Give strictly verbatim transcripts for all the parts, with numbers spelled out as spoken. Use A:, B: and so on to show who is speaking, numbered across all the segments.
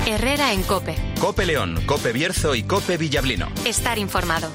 A: Herrera en COPE.
B: COPE León, COPE Bierzo y COPE Villablino.
A: Estar informado.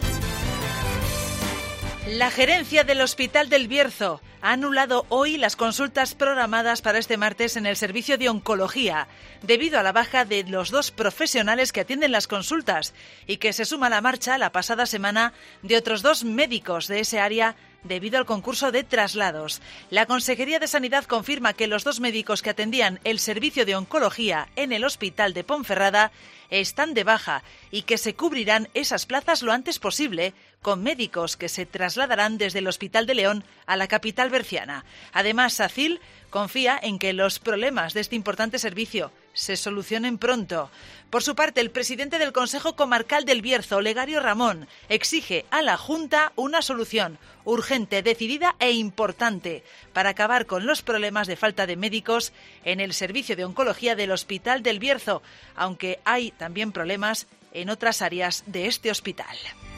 C: La gerencia del Hospital del Bierzo ha anulado hoy las consultas programadas para este martes en el servicio de oncología, debido a la baja de los dos profesionales que atienden las consultas y que se suma a la marcha la pasada semana de otros dos médicos de ese área debido al concurso de traslados. La Consejería de Sanidad confirma que los dos médicos que atendían el servicio de oncología en el Hospital de Ponferrada están de baja y que se cubrirán esas plazas lo antes posible con médicos que se trasladarán desde el Hospital de León a la capital berciana. Además, SACIL confía en que los problemas de este importante servicio se solucionen pronto. Por su parte, el presidente del Consejo Comarcal del Bierzo, Olegario Ramón, exige a la Junta una solución urgente, decidida e importante para acabar con los problemas de falta de médicos en el servicio de oncología del Hospital del Bierzo, aunque hay también problemas en otras áreas de este hospital.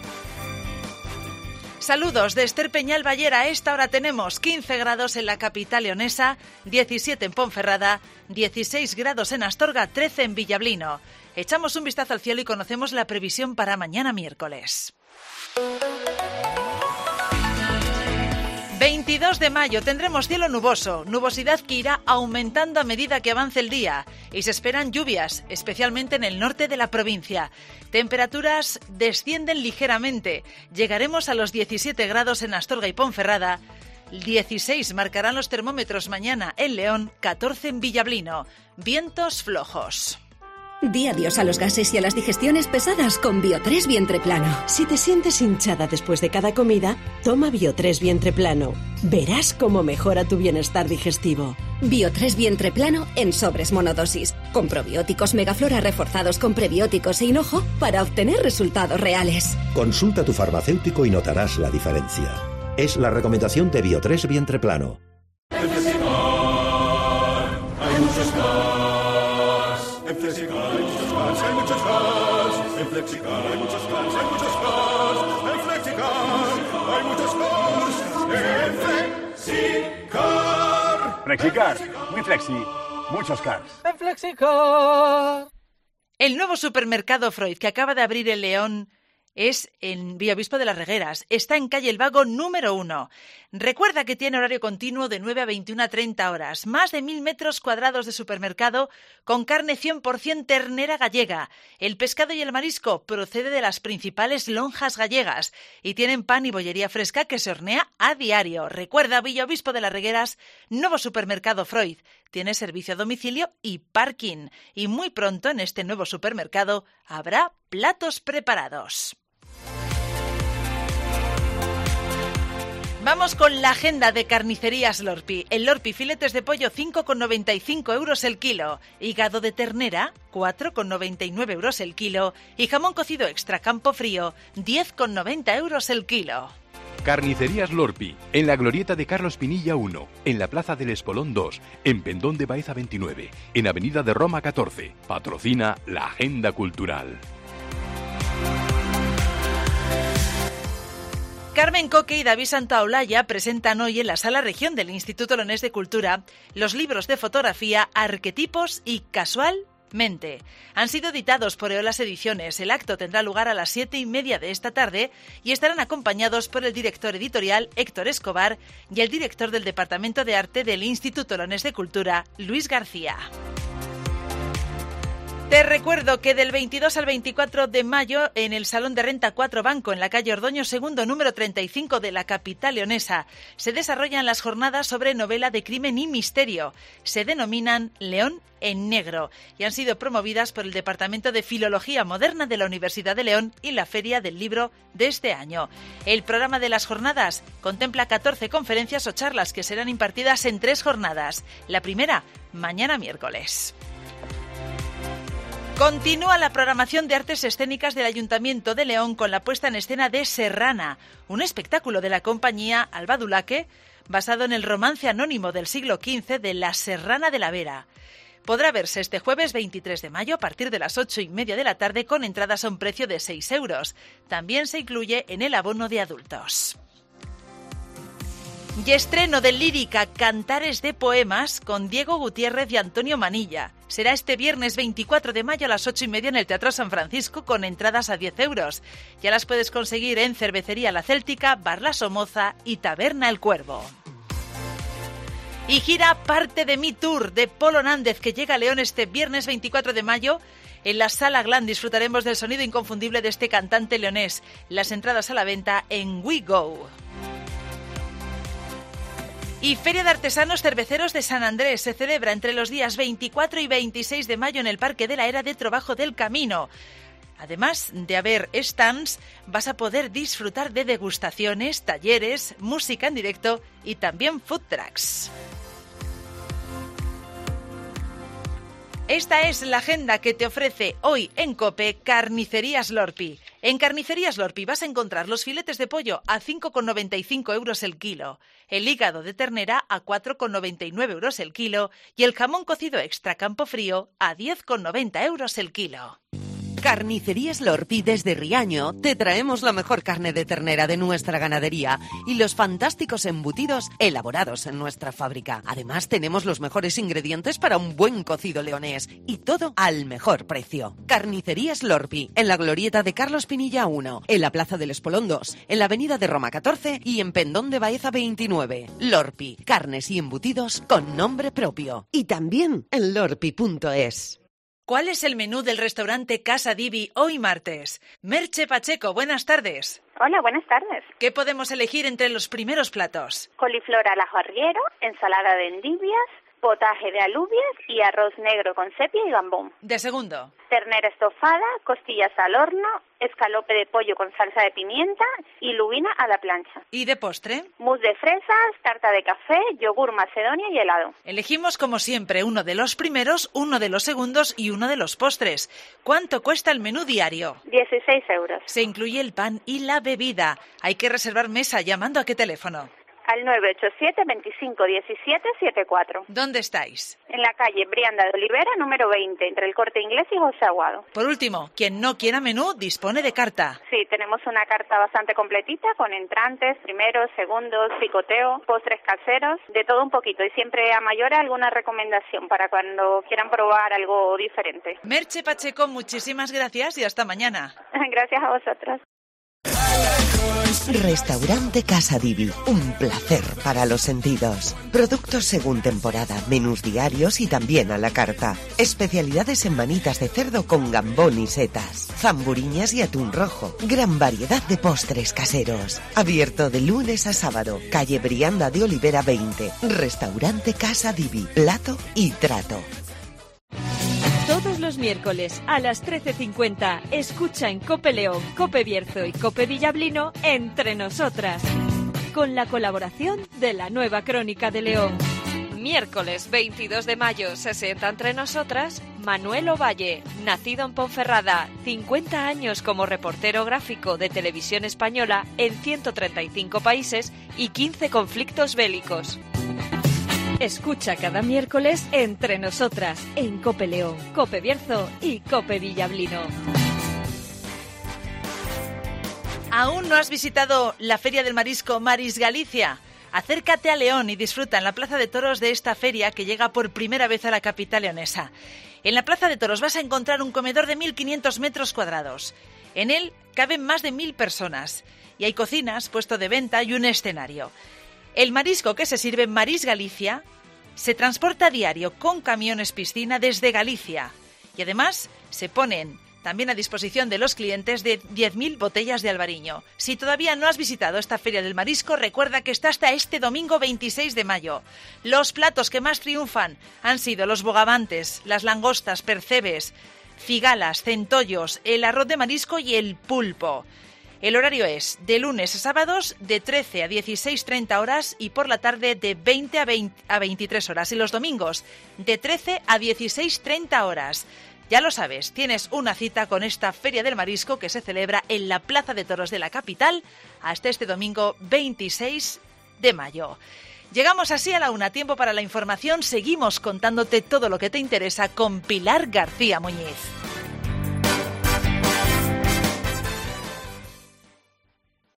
C: Saludos de Esther Peñal Ballera. A esta hora tenemos quince grados en la capital leonesa, diecisiete en Ponferrada, dieciséis grados en Astorga, trece en Villablino. Echamos un vistazo al cielo y conocemos la previsión para mañana miércoles. veintidós de mayo tendremos cielo nuboso, nubosidad que irá aumentando a medida que avance el día y se esperan lluvias, especialmente en el norte de la provincia. Temperaturas descienden ligeramente, llegaremos a los diecisiete grados en Astorga y Ponferrada, dieciséis marcarán los termómetros mañana en León, catorce en Villablino, vientos flojos.
D: Di adiós a los gases y a las digestiones pesadas con Bio tres Vientre Plano.
E: Si te sientes hinchada después de cada comida, toma Bio tres Vientre Plano. Verás cómo mejora tu bienestar digestivo.
D: Bio tres Vientre Plano en sobres monodosis, con probióticos Megaflora reforzados con prebióticos e hinojo para obtener resultados reales.
F: Consulta a tu farmacéutico y notarás la diferencia. Es la recomendación de Bio tres Vientre Plano.
G: En Flexicar hay muchos más. En Flexicar hay muchos más, hay muchos más. En Flexicar hay muchos más, hay muchos más. En Flexicar hay muchos más. En Flexicar.
H: Flexicar, muy flexi, muchos cars.
C: En Flexicar. El nuevo supermercado Freud que acaba de abrir en León es en Villavista de las Regueras. Está en calle El Vago número uno. Recuerda que tiene horario continuo de nueve a veintiuna a treinta horas. Más de mil metros cuadrados de supermercado con carne cien por ciento ternera gallega. El pescado y el marisco procede de las principales lonjas gallegas. Y tienen pan y bollería fresca que se hornea a diario. Recuerda, Villavista de las Regueras, nuevo supermercado Freud. Tiene servicio a domicilio y parking. Y muy pronto en este nuevo supermercado habrá platos preparados. Vamos con la agenda de Carnicerías Lorpi. El Lorpi, filetes de pollo cinco con noventa y cinco euros el kilo, hígado de ternera cuatro con noventa y nueve euros el kilo y jamón cocido extra campo frío diez con noventa euros el kilo.
I: Carnicerías Lorpi, en la glorieta de Carlos Pinilla uno, en la Plaza del Espolón dos, en Pendón de Baeza veintinueve, en Avenida de Roma catorce. Patrocina la Agenda Cultural.
C: Carmen Coque y David Santaolalla presentan hoy en la Sala Región del Instituto Leonés de Cultura los libros de fotografía Arquetipos y Casualmente. Han sido editados por Eolas Ediciones. El acto tendrá lugar a las siete y media de esta tarde y estarán acompañados por el director editorial Héctor Escobar y el director del Departamento de Arte del Instituto Leonés de Cultura, Luis García. Te recuerdo que del veintidós al veinticuatro de mayo en el Salón de Renta cuatro Banco en la calle Ordoño segundo número treinta y cinco de la capital leonesa se desarrollan las jornadas sobre novela de crimen y misterio. Se denominan León en Negro y han sido promovidas por el Departamento de Filología Moderna de la Universidad de León y la Feria del Libro de este año. El programa de las jornadas contempla catorce conferencias o charlas que serán impartidas en tres jornadas. La primera, mañana miércoles. Continúa la programación de artes escénicas del Ayuntamiento de León con la puesta en escena de Serrana, un espectáculo de la compañía Alba Dulaque basado en el romance anónimo del siglo quince de La Serrana de la Vera. Podrá verse este jueves veintitrés de mayo a partir de las ocho y media de la tarde con entradas a un precio de seis euros. También se incluye en el abono de adultos. Y estreno de lírica Cantares de Poemas con Diego Gutiérrez y Antonio Manilla. Será este viernes veinticuatro de mayo a las ocho y media en el Teatro San Francisco con entradas a diez euros. Ya las puedes conseguir en Cervecería La Céltica, Bar La Somoza y Taberna El Cuervo. Y gira Parte de mi Tour de Polo Nández, que llega a León este viernes veinticuatro de mayo. En la Sala Glan disfrutaremos del sonido inconfundible de este cantante leonés. Las entradas a la venta en We Go. Y Feria de Artesanos Cerveceros de San Andrés se celebra entre los días veinticuatro y veintiséis de mayo en el Parque de la Era de Trobajo del Camino. Además de haber stands, vas a poder disfrutar de degustaciones, talleres, música en directo y también food trucks. Esta es la agenda que te ofrece hoy en COPE Carnicerías Lorpi. En Carnicerías Lorpi vas a encontrar los filetes de pollo a cinco con noventa y cinco euros el kilo, el hígado de ternera a cuatro con noventa y nueve euros el kilo y el jamón cocido extra Campofrío a diez con noventa euros el kilo.
A: Carnicerías Lorpi desde Riaño te traemos la mejor carne de ternera de nuestra ganadería y los fantásticos embutidos elaborados en nuestra fábrica. Además tenemos los mejores ingredientes para un buen cocido leonés y todo al mejor precio. Carnicerías Lorpi en la glorieta de Carlos Pinilla uno, en la Plaza del Espolón dos, en la Avenida de Roma catorce y en Pendón de Baeza veintinueve. Lorpi, carnes y embutidos con nombre propio.
E: Y también en lorpi punto es.
C: ¿Cuál es el menú del restaurante Casa Divi hoy martes? Merche Pacheco, buenas tardes.
J: Hola, buenas tardes.
C: ¿Qué podemos elegir entre los primeros platos?
J: Coliflor al ajo arriero, ensalada de endivias, potaje de alubias y arroz negro con sepia y gambón.
C: De segundo.
J: Ternera estofada, costillas al horno, escalope de pollo con salsa de pimienta y lubina a la plancha.
C: ¿Y de postre?
J: Mousse de fresas, tarta de café, yogur macedonia y helado.
C: Elegimos como siempre uno de los primeros, uno de los segundos y uno de los postres. ¿Cuánto cuesta el menú diario?
J: dieciséis euros.
C: Se incluye el pan y la bebida. Hay que reservar mesa llamando ¿a qué teléfono?
J: Al nueve ocho siete, veinticinco diecisiete setenta y cuatro.
C: ¿Dónde estáis?
J: En la calle Brianda de Olivera, número veinte, entre el Corte Inglés y José Aguado.
C: Por último, quien no quiera menú dispone de carta.
J: Sí, tenemos una carta bastante completita con entrantes, primeros, segundos, picoteo, postres caseros, de todo un poquito. Y siempre a mayores alguna recomendación para cuando quieran probar algo diferente.
C: Merche Pacheco, muchísimas gracias y hasta mañana.
J: Gracias a vosotros.
A: Restaurante Casa Divi, un placer para los sentidos. Productos según temporada, menús diarios y también a la carta. Especialidades en manitas de cerdo con gambón y setas, zamburiñas y atún rojo. Gran variedad de postres caseros. Abierto de lunes a sábado. Calle Brianda de Olivera veinte. Restaurante Casa Divi, plato y trato.
K: Todos los miércoles a las trece cincuenta, escucha en Cope León, Cope Bierzo y Cope Villablino Entre Nosotras, con la colaboración de la Nueva Crónica de León. Miércoles veintidós de mayo se sienta entre nosotras Manuel Ovalle, nacido en Ponferrada, cincuenta años como reportero gráfico de Televisión Española en ciento treinta y cinco países y quince conflictos bélicos. Escucha cada miércoles Entre Nosotras en Cope León, Cope Bierzo y Cope Villablino.
C: ¿Aún no has visitado la Feria del Marisco Maris Galicia? Acércate a León y disfruta en la Plaza de Toros de esta feria que llega por primera vez a la capital leonesa. En la Plaza de Toros vas a encontrar un comedor de mil quinientos metros cuadrados. En él caben más de mil personas y hay cocinas, puesto de venta y un escenario. El marisco que se sirve en Maris Galicia se transporta a diario con camiones piscina desde Galicia y además se ponen también a disposición de los clientes de diez mil botellas de albariño. Si todavía no has visitado esta Feria del Marisco, recuerda que está hasta este domingo veintiséis de mayo. Los platos que más triunfan han sido los bogavantes, las langostas, percebes, cigalas, centollos, el arroz de marisco y el pulpo. El horario es de lunes a sábados de trece a dieciséis treinta horas y por la tarde de veinte a veintitrés horas. Y los domingos de trece a dieciséis treinta horas. Ya lo sabes, tienes una cita con esta Feria del Marisco que se celebra en la Plaza de Toros de la capital hasta este domingo veintiséis de mayo. Llegamos así a la una, tiempo para la información. Seguimos contándote todo lo que te interesa con Pilar García Muñiz.